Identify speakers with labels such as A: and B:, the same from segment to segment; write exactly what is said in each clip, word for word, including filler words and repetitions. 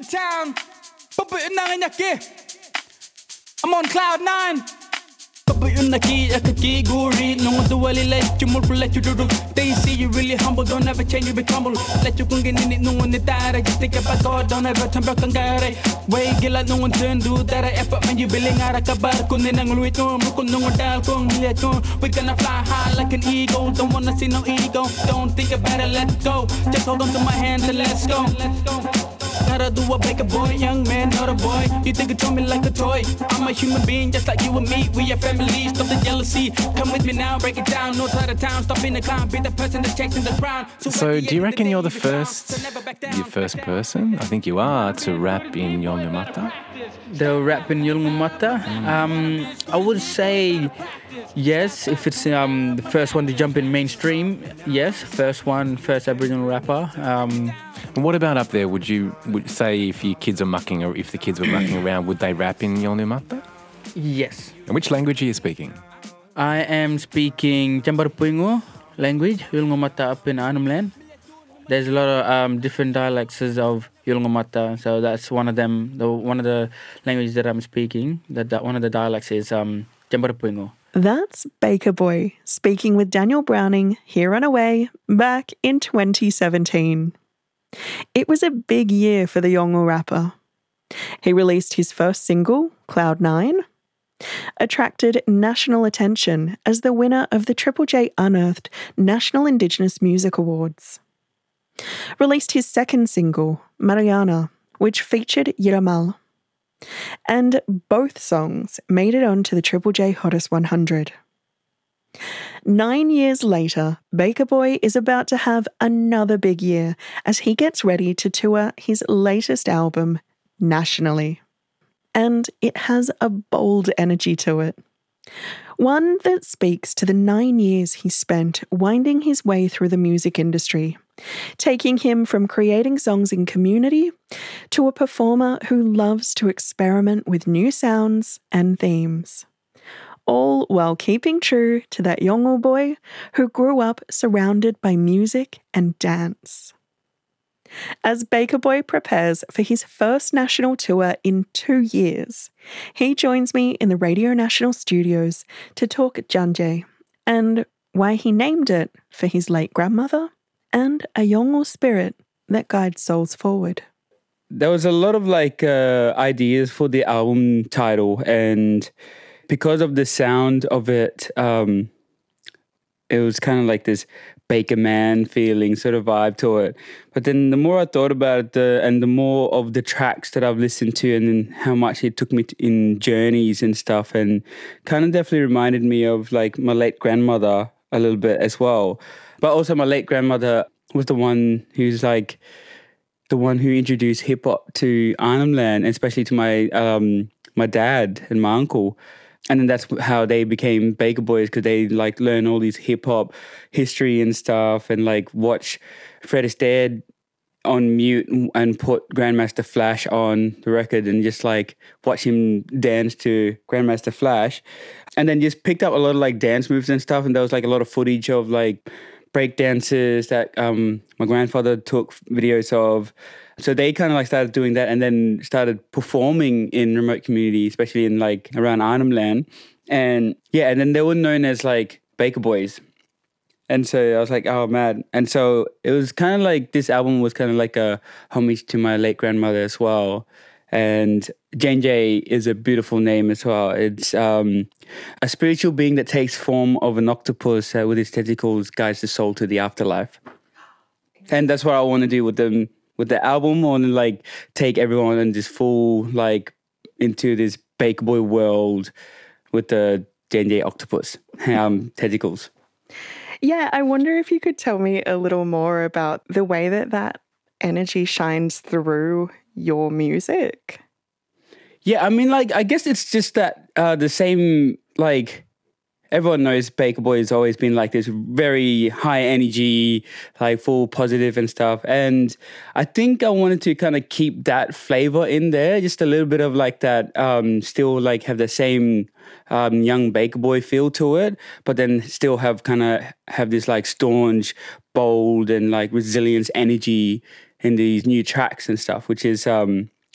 A: in town. I'm on cloud nine. They see you really humble, don't ever change, you be crumble. Let you get in it, no one die. Just think about God, don't ever turn back on God. Way get like no one turn, do that. Effort when you billing out a kabar, kunin ang luit no, mukun no dal kung let go. We're gonna fly high like an eagle, don't wanna see no ego. Don't think about it, let go. Just hold on to my hand and let's go. Let's go. Gotta do a bake a boy, young man, not a boy. You think it me like a toy. I'm a human being just like you and me. We are family, stop the jealousy. Come with me now, break it down. No side of town, stop in the clown. Be the person that's chasing the crown.
B: So, so do you reckon you're the first, your first person, I think you are, to rap in Yolngu-Matha?
C: The rap in Yolngu-Matha? Mm. Um, I would say yes, if it's um, the first one to jump in mainstream, yes. First one, first Aboriginal rapper. Um,
B: And what about up there? Would you would say if your kids are mucking, or if the kids were mucking around, would they rap in Yolngu-Matha?
C: Yes.
B: And which language are you speaking?
C: I am speaking Jambarapuyungu language, Yolngu-Matha up in Arnhem Land. There's a lot of um, different dialects of Yolngu-Matha, so that's one of them. The one of the languages that I'm speaking. That, that one of the dialects is um, Jambarapuyungu.
D: That's Baker Boy speaking with Daniel Browning here on Away back in twenty seventeen. It was a big year for the Yolngu rapper. He released his first single, Cloud nine, attracted national attention as the winner of the Triple J Unearthed National Indigenous Music Awards. Released his second single, Mariana, which featured Yiramal. And both songs made it onto the Triple J Hottest one hundred. Nine years later, Baker Boy is about to have another big year as he gets ready to tour his latest album nationally. And it has a bold energy to it. One that speaks to the nine years he spent winding his way through the music industry, taking him from creating songs in community to a performer who loves to experiment with new sounds and themes. All while keeping true to that Yolngu boy who grew up surrounded by music and dance. As Baker Boy prepares for his first national tour in two years, he joins me in the Radio National studios to talk Djandje and why he named it for his late grandmother and a Yolngu spirit that guides souls forward.
C: There was a lot of like uh, ideas for the album title, and because of the sound of it, um, it was kind of like this Baker Man feeling sort of vibe to it. But then the more I thought about it, the, and the more of the tracks that I've listened to, and then how much it took me to, in journeys and stuff, and kind of definitely reminded me of like my late grandmother a little bit as well. But also my late grandmother was the one who's like the one who introduced hip hop to Arnhem Land, especially to my um, my dad and my uncle. And then that's how they became Baker Boys, because they like learn all these hip hop history and stuff, and like watch Fred Astaire on mute and put Grandmaster Flash on the record and just like watch him dance to Grandmaster Flash. And then just picked up a lot of like dance moves and stuff. And there was like a lot of footage of like break dances that um, my grandfather took videos of. So they kind of like started doing that, and then started performing in remote community, especially in like around Arnhem Land. And yeah, and then they were known as like Baker Boys. And so I was like, oh man. And so it was kind of like, this album was kind of like a homage to my late grandmother as well. And Djandje is a beautiful name as well. It's um, a spiritual being that takes form of an octopus uh, with its tentacles, guides the soul to the afterlife. And that's what I want to do with them. With the album, I want to like take everyone and just full like into this Baker Boy world with the Djandje octopus um, tentacles.
D: Yeah, I wonder if you could tell me a little more about the way that that energy shines through your music.
C: Yeah, I mean, like, I guess it's just that uh, the same, like, everyone knows Baker Boy has always been like this very high energy, like full positive and stuff. And I think I wanted to kind of keep that flavor in there, just a little bit of like that, um, still like have the same um, young Baker Boy feel to it, but then still have kind of have this like staunch, bold and like resilience energy in these new tracks and stuff, which is, um,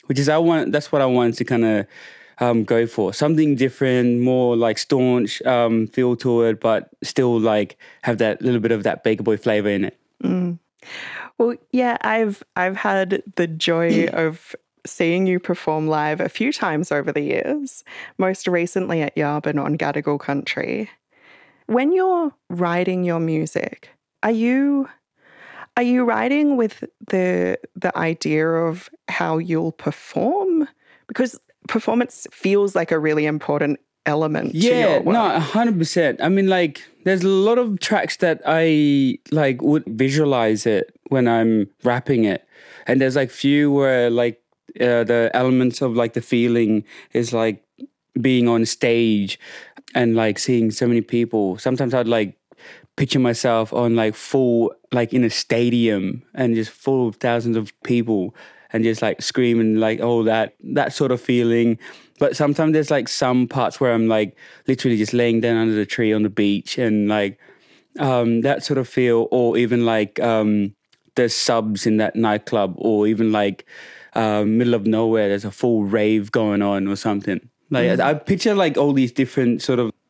C: which is I want. That's what I wanted to kind of um, go for. Something different, more like staunch um, feel to it, but still like have that little bit of that Baker Boy flavor in it.
D: Mm. Well, yeah, I've I've had the joy of seeing you perform live a few times over the years, most recently at Yarbin on Gadigal Country. When you're writing your music, are you are you writing with the the idea of how you'll perform? Because performance feels like a really important element to
C: Yeah,
D: your work.
C: no, one hundred percent. I mean, like, there's a lot of tracks that I, like, would visualize it when I'm rapping it. And there's, like, few where, like, uh, the elements of, like, the feeling is, like, being on stage and, like, seeing so many people. Sometimes I'd, like, picture myself on, like, full, like, in a stadium and just full of thousands of people and just, like, screaming, like, oh, that, that sort of feeling. But sometimes there's like some parts where I'm like literally just laying down under the tree on the beach and like um, that sort of feel, or even like um, there's subs in that nightclub, or even like uh, middle of nowhere, there's a full rave going on or something. Like mm-hmm. I, I picture like all these different sort of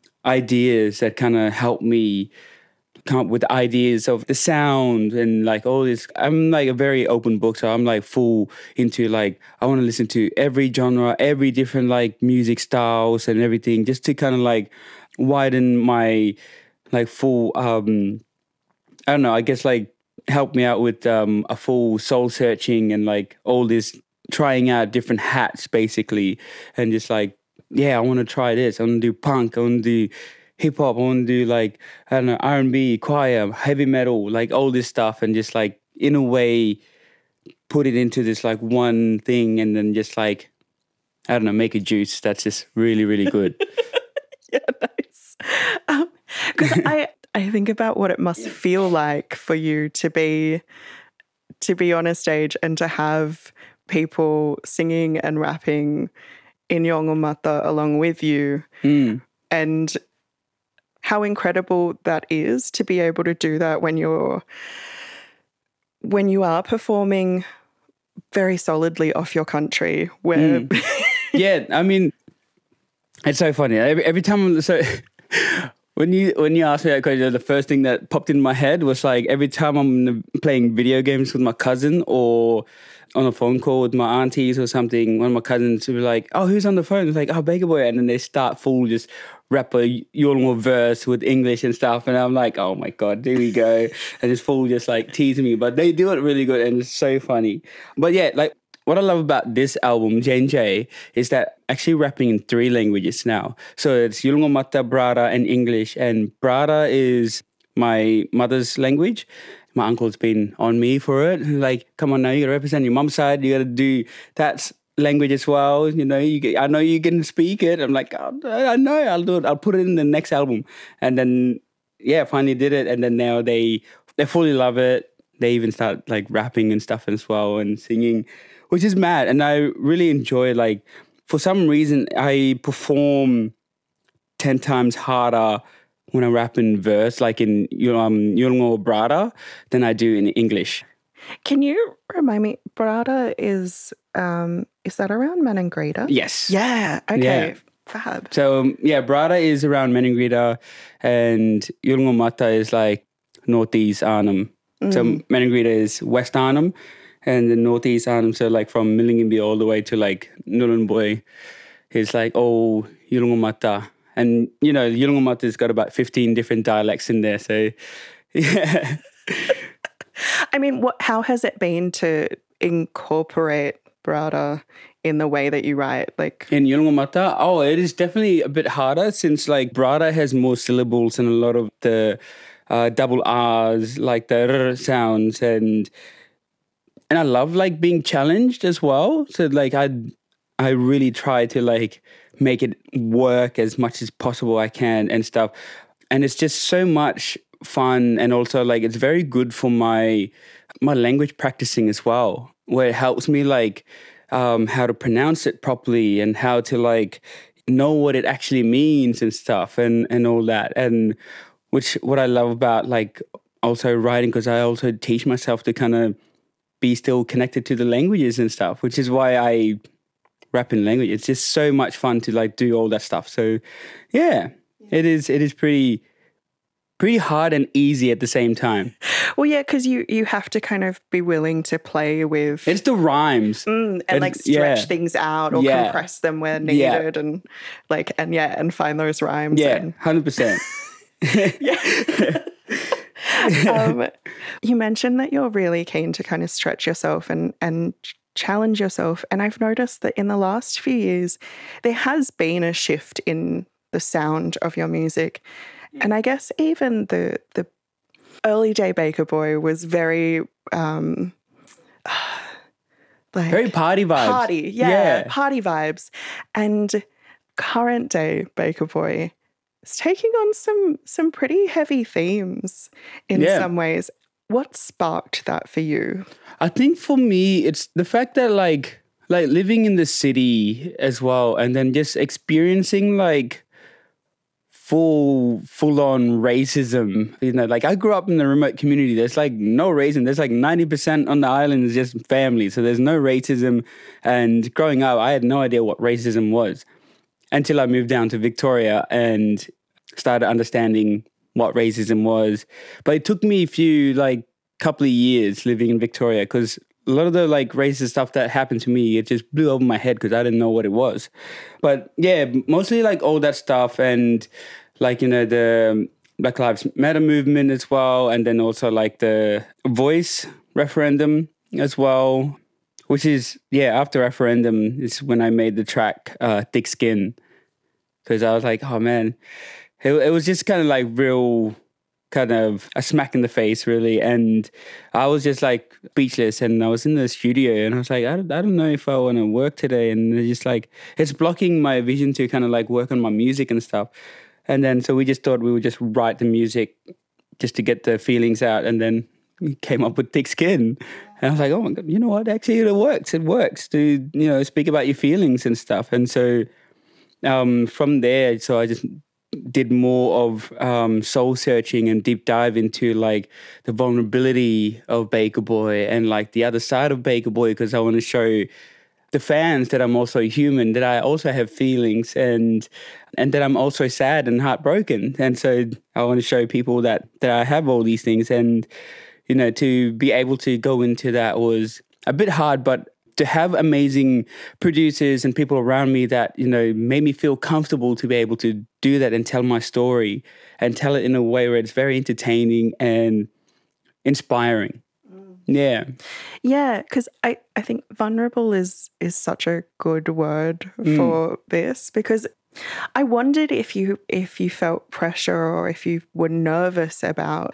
C: ideas that kind of help me come up with ideas of the sound and like all this. I'm like a very open book, so I'm like full into like I want to listen to every genre, every different like music styles and everything, just to kind of like widen my like full um I don't know, I guess like help me out with um a full soul searching and like all this trying out different hats basically, and just like yeah, I want to try this, I want to do punk, I want to do hip hop, I want to do like, I don't know, R and B, choir, heavy metal, like all this stuff, and just like in a way put it into this like one thing, and then just like, I don't know, make a juice that's just really, really good.
D: Yeah, nice. Because um, I, I think about what it must feel like for you to be to be on a stage and to have people singing and rapping in Yolngu Matha along with you.
C: Mm.
D: And how incredible that is to be able to do that when you're when you are performing very solidly off your country. Where
C: mm. Yeah, I mean, it's so funny. Every, every time, so when you when you asked me that question, the first thing that popped in my head was like every time I'm playing video games with my cousin or on a phone call with my aunties or something, one of my cousins would be like, oh, who's on the phone? It's like, oh, Baker Boy. And then they start full just rap a Yolngu verse with English and stuff. And I'm like, oh my God, there we go. And it's full just like teasing me. But they do it really good and it's so funny. But yeah, like what I love about this album, J and J, is that actually rapping in three languages now. So it's Yolngu Matha, Brada, and English. And Brada is my mother's language. My uncle's been on me for it. Like, come on now, you got to represent your mum's side. You got to do that language as well. You know, you get, I know you can speak it. I'm like, oh, I know, I'll do it. I'll put it in the next album. And then, yeah, finally did it. And then now they they fully love it. They even start like rapping and stuff as well and singing, which is mad. And I really enjoy, like, for some reason, I perform ten times harder when I rap in verse, like in um, Yolngu or Brada, than I do in English.
D: Can you remind me, Brada is, um, is that around Maningrida?
C: Yes.
D: Yeah, okay,
C: yeah.
D: Fab.
C: So, um, yeah, Brada is around Maningrida and Yolngu Matha is like northeast Arnhem. Mm. So Maningrida is west Arnhem and the northeast Arnhem, so like from Millingimbi all the way to like Nhulunbuy is like, oh, Yolngu Matha. And, you know, Yolngu Matha's got about fifteen different dialects in there. So, yeah.
D: I mean, what? How has it been to incorporate Brada in the way that you write? Like
C: in Yolngu Matha? Oh, it is definitely a bit harder since, like, Brada has more syllables and a lot of the uh, double R's, like the R sounds. And and I love, like, being challenged as well. So, like, I I really try to, like, make it work as much as possible I can and stuff. And it's just so much fun, and also like it's very good for my my language practicing as well, where it helps me like um, how to pronounce it properly and how to like know what it actually means and stuff and, and all that. And which what I love about like also writing, because I also teach myself to kind of be still connected to the languages and stuff, which is why I rap in language. It's just so much fun to like do all that stuff. So yeah, yeah. it is it is pretty pretty hard and easy at the same time.
D: Well, yeah, because you you have to kind of be willing to play with
C: it's the rhymes
D: mm, and like stretch
C: yeah.
D: things out or
C: yeah.
D: compress them where needed, yeah. and like and yeah, and find those rhymes.
C: Yeah,
D: and...
C: one hundred percent.
D: Yeah. um, you mentioned that you're really keen to kind of stretch yourself and and challenge yourself, and I've noticed that in the last few years there has been a shift in the sound of your music, and I guess even the the early day Baker Boy was very um, like
C: very party vibes,
D: party, yeah, yeah, party vibes, and current day Baker Boy. It's taking on some some pretty heavy themes in
C: yeah.
D: some ways. What sparked that for you?
C: I think for me, it's the fact that like like living in the city as well, and then just experiencing like full full on racism. You know, like I grew up in a remote community. There's like no racism. There's like ninety percent on the island is just family. So there's no racism. And growing up, I had no idea what racism was until I moved down to Victoria and started understanding what racism was. But it took me a few, like, couple of years living in Victoria because a lot of the, like, racist stuff that happened to me, it just blew over my head because I didn't know what it was. But, yeah, mostly, like, all that stuff and, like, you know, the Black Lives Matter movement as well, and then also, like, the Voice referendum as well. Which is, yeah, after referendum is when I made the track uh, Thick Skin. Because I was like, oh, man. It, it was just kind of like real kind of a smack in the face, really. And I was just like speechless. And I was in the studio and I was like, I don't, I don't know if I want to work today. And it's just like, it's blocking my vision to kind of like work on my music and stuff. And then so we just thought we would just write the music just to get the feelings out. And then we came up with Thick Skin. And I was like, oh my God, you know what? Actually, it works. It works to, you know, speak about your feelings and stuff. And so um, from there, so I just did more of um, soul searching and deep dive into like the vulnerability of Baker Boy and like the other side of Baker Boy because I want to show the fans that I'm also human, that I also have feelings and and that I'm also sad and heartbroken. And so I want to show people that that I have all these things and you know, to be able to go into that was a bit hard, but to have amazing producers and people around me that, you know, made me feel comfortable to be able to do that and tell my story and tell it in a way where it's very entertaining and inspiring. Mm. Yeah.
D: Yeah, because I, I think vulnerable is is such a good word mm. for this because I wondered if you if you felt pressure or if you were nervous about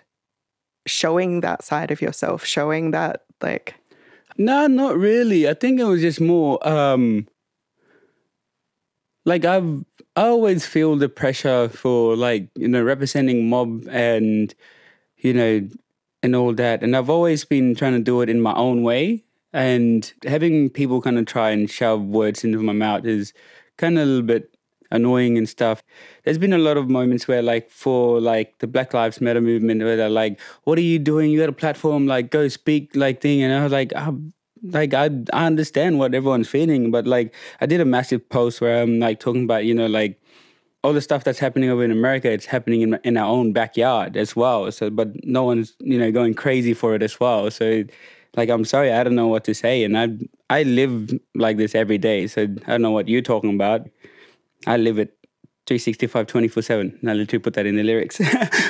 D: showing that side of yourself, showing that, like...
C: No, not really. I think it was just more, um, like, I've, I always feel the pressure for, like, you know, representing mob and, you know, and all that. And I've always been trying to do it in my own way. And having people kind of try and shove words into my mouth is kind of a little bit annoying and stuff. There's been a lot of moments where like for like the Black Lives Matter movement where they're like, what are you doing? You got a platform, like go speak like thing. And I was like, I'm, like I, I understand what everyone's feeling, but like I did a massive post where I'm like talking about, you know, like all the stuff that's happening over in America, it's happening in, in our own backyard as well. So, but no one's, you know, going crazy for it as well. So like, I'm sorry, I don't know what to say. And I, I live like this every day. So I don't know what you're talking about. I live it three sixty-five, twenty-four seven. And I literally put that in the lyrics.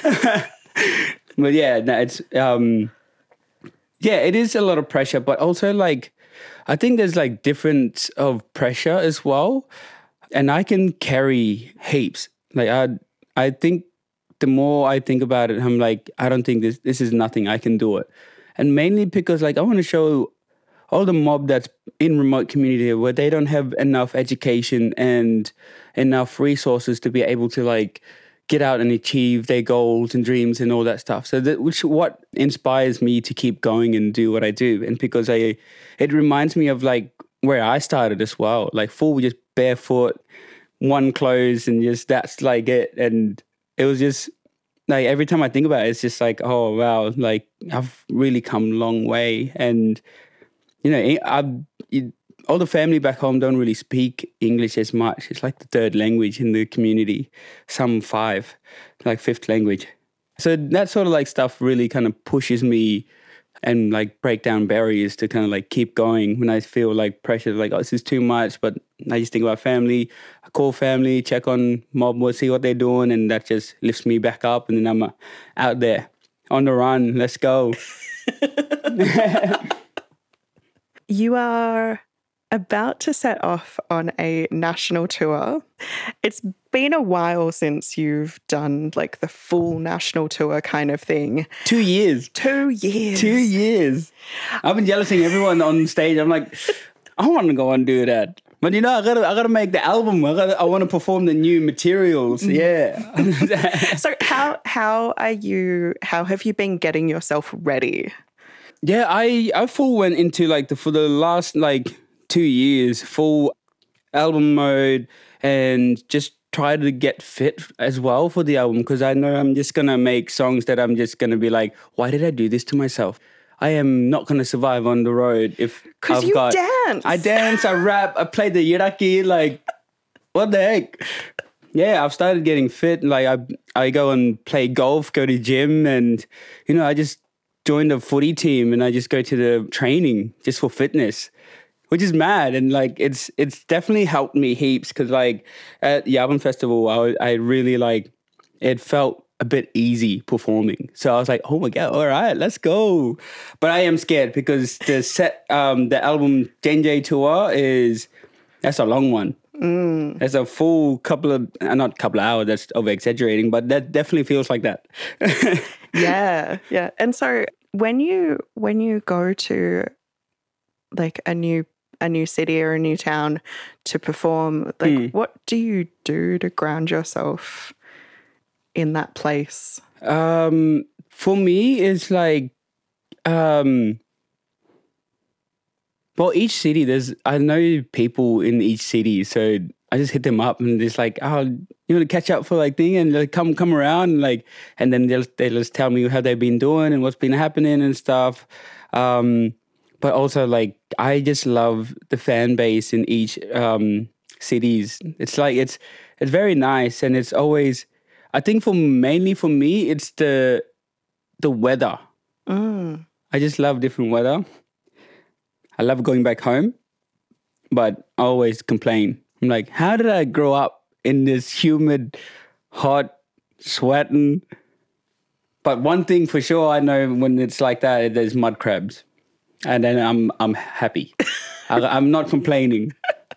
C: But yeah, no, it's, um, yeah, it is a lot of pressure, but also like, I think there's like difference of pressure as well. And I can carry heaps. Like I, I think the more I think about it, I'm like, I don't think this, this is nothing. I can do it. And mainly because like, I want to show all the mob that's in remote community where they don't have enough education and enough resources to be able to like get out and achieve their goals and dreams and all that stuff. So that which what inspires me to keep going and do what I do. And because I, it reminds me of like where I started as well, like full just barefoot, one clothes and just that's like it. And it was just like every time I think about it, it's just like, oh wow, like I've really come a long way. And you know, I, I, all the family back home don't really speak English as much. It's like the third language in the community. Some five, like fifth language. So that sort of like stuff really kind of pushes me and like break down barriers to kind of like keep going when I feel like pressure, like, oh, this is too much. But I just think about family. I call family, check on mob, see what they're doing. And that just lifts me back up. And then I'm uh, out there on the run. Let's go.
D: You are about to set off on a national tour. It's been a while since you've done like the full national tour kind of thing.
C: Two years.
D: Two years.
C: Two years. I've been jealousing everyone on stage. I'm like, I want to go and do that. But you know, I gotta, I gotta make the album. I gotta, I want to perform the new materials. Yeah.
D: So how, how are you? How have you been getting yourself ready?
C: Yeah, I, I full went into like the for the last like two years full album mode and just try to get fit as well for the album because I know I'm just gonna make songs that I'm just gonna be like, why did I do this to myself? I am not going to survive on the road if I've
D: you
C: got...
D: dance.
C: I dance, I rap, I play the yiraki, like, what the heck? Yeah, I've started getting fit. Like, I I go and play golf, go to gym, and, you know, I just joined a footy team and I just go to the training just for fitness, which is mad. And, like, it's it's definitely helped me heaps because, like, at the album festival, I, I really, like, it felt a bit easy performing. So I was like, oh my God, all right, let's go. But I am scared because the set, um, the album Genjay Tour is, that's a long one.
D: Mm.
C: It's a full couple of, uh, not couple of hours, that's over exaggerating, but that definitely feels like that.
D: Yeah, yeah. And so when you, when you go to like a new, a new city or a new town to perform, like
C: Mm.
D: what do you do to ground yourself in that place?
C: Um, for me, it's like, um, well, each city, there's, I know people in each city, so I just hit them up and it's like, oh, you want to catch up for like thing and like come, come around and like, and then they'll, they'll just tell me how they've been doing and what's been happening and stuff. Um, but also like, I just love the fan base in each, um, cities. It's like, it's, it's very nice and it's always, I think for mainly for me, it's the the weather.
D: Mm.
C: I just love different weather. I love going back home, but I always complain. I'm like, how did I grow up in this humid, hot, sweating? But one thing for sure, I know when it's like that, there's mud crabs, and then I'm I'm happy. I, I'm not complaining.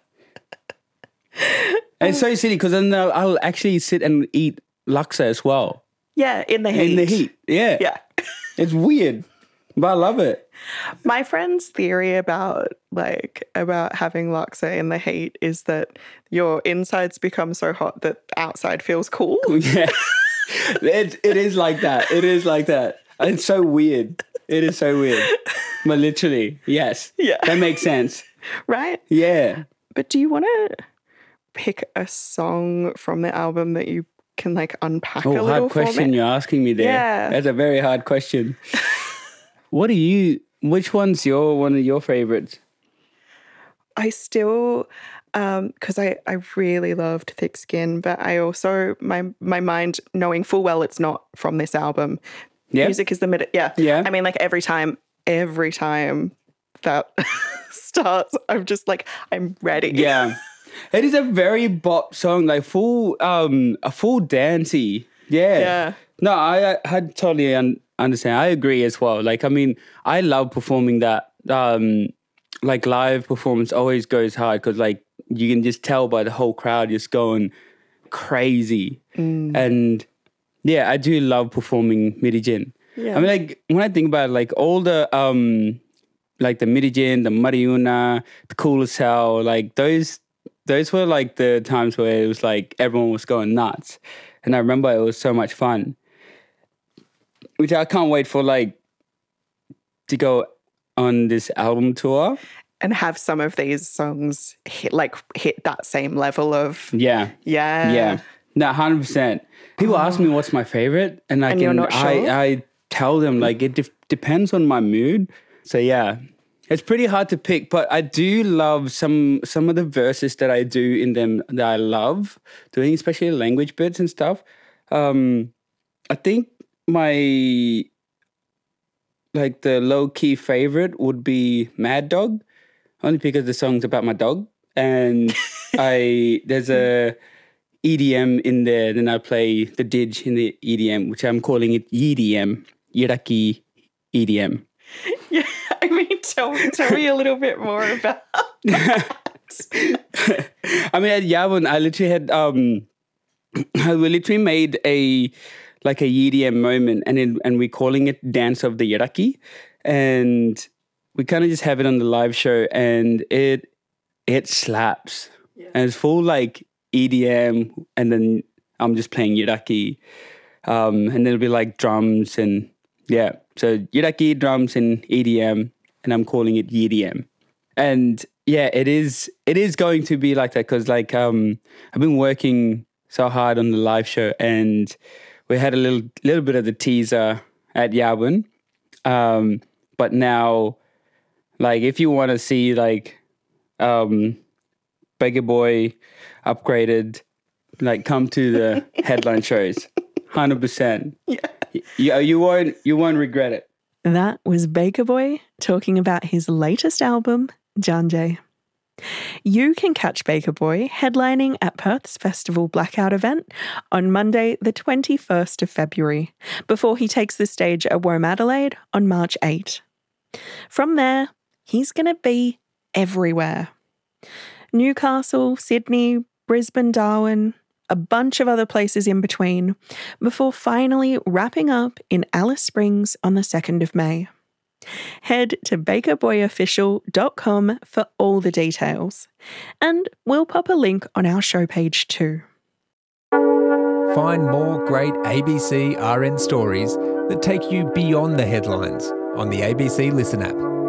C: And it's so silly because then I'll, I'll actually sit and eat laksa as well.
D: Yeah, in the heat.
C: In the heat, yeah.
D: Yeah.
C: It's weird, but I love it.
D: My friend's theory about like about having laksa in the heat is that your insides become so hot that outside feels cool.
C: Yeah, it, it is like that. It is like that. It's so weird. It is so weird. But literally, yes.
D: Yeah.
C: That makes sense.
D: Right?
C: Yeah.
D: But do you want to pick a song from the album that you can like unpack
C: Oh,
D: a little
C: hard
D: for
C: question
D: me?
C: you're asking me there.
D: Yeah.
C: That's a very hard question. What do you, which one's your, one of your favorites?
D: I still, um, because I, I really loved Thick Skin, but I also, my my mind knowing full well it's not from this album.
C: Yeah.
D: Music is the minute. Yeah.
C: Yeah.
D: I mean, like every time, every time that starts, I'm just like, I'm ready.
C: Yeah. It is a very bop song, like full, um, a full dancey. Yeah.
D: Yeah.
C: No, I, I had totally un- understand. I agree as well. Like, I mean, I love performing that. Um, like live performance always goes hard because like you can just tell by the whole crowd just going crazy.
D: Mm.
C: And yeah, I do love performing Mirijin.
D: Yeah.
C: I mean, like when I think about it, like all the um, like the Mirijin, the Mariuna, the Cool as Hell, like those. Those were like the times where it was like everyone was going nuts. And I remember it was so much fun. Which I can't wait for like to go on this album tour.
D: And have some of these songs hit like hit that same level of
C: Yeah.
D: yeah.
C: Yeah. No, one hundred percent. People oh. ask me what's my favorite. And, I
D: and
C: can,
D: you're not sure?
C: I, I tell them like it de- depends on my mood. So yeah, It's pretty hard to pick, but I do love some some of the verses that I do in them that I love doing, especially language bits and stuff. Um, I think my like the low key favorite would be Mad Dog, only because the song's about my dog, and I there's a E D M in there. Then I play the didge in the E D M, which I'm calling it E D M, Iraqi E D M.
D: Yeah, I mean, tell, tell me a little bit more about that.
C: I mean, at Yabun, I literally had, um, we literally made a, like a E D M moment, and it, and we're calling it Dance of the Iraqi. And we kind of just have it on the live show, and it, it slaps. Yeah. And it's full like E D M, and then I'm just playing Iraqi. Um, and then it'll be like drums and, yeah. So Iraqi drums and E D M, and I'm calling it E D M. And yeah, it is it is going to be like that because like um I've been working so hard on the live show, and we had a little little bit of the teaser at Yabun. Um, but now, like if you want to see like um Beggar Boy upgraded, like come to the headline shows. one hundred percent. Yeah. You, you won't you won't regret it.
D: That was Baker Boy talking about his latest album, Janjay. You can catch Baker Boy headlining at Perth's Festival Blackout event on Monday, the twenty-first of February, before he takes the stage at Womadelaide on March eighth. From there, he's going to be everywhere. Newcastle, Sydney, Brisbane, Darwin, a bunch of other places in between, before finally wrapping up in Alice Springs on the second of May. Head to baker boy official dot com for all the details, and we'll pop a link on our show page too.
E: Find more great A B C R N stories that take you beyond the headlines on the A B C Listen app.